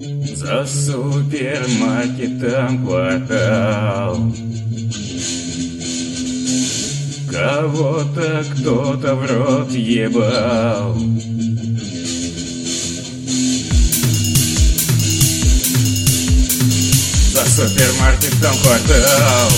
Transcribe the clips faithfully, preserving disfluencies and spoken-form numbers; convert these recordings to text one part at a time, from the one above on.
За супермаркетом квартал. Кого-то кто-то в рот ебал. За супермаркетом квартал.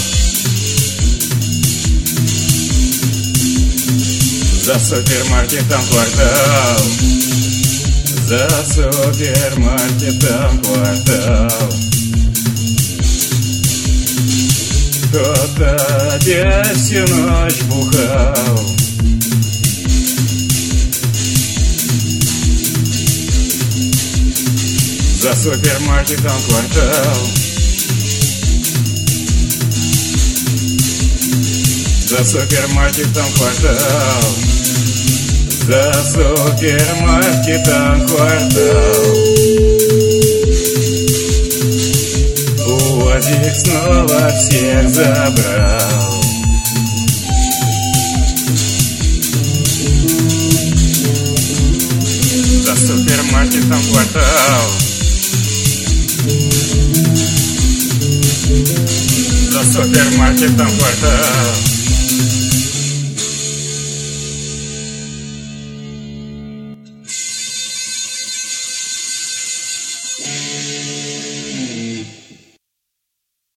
За супермаркетом квартал. За супермаркетом квартал. Кто-то опять всю ночь бухал. За супермаркетом квартал. За супермаркетом квартал. За супермаркетом квартал. УАЗик снова всех забрал. За супермаркетом квартал. За супермаркетом квартал.